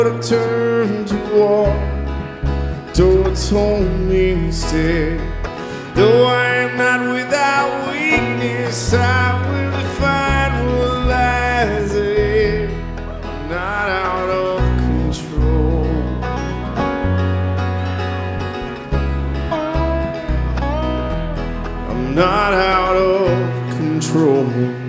I turn to walk towards home instead. Though I am not without weakness, I will find what lies ahead. I'm not out of control. I'm not out of control.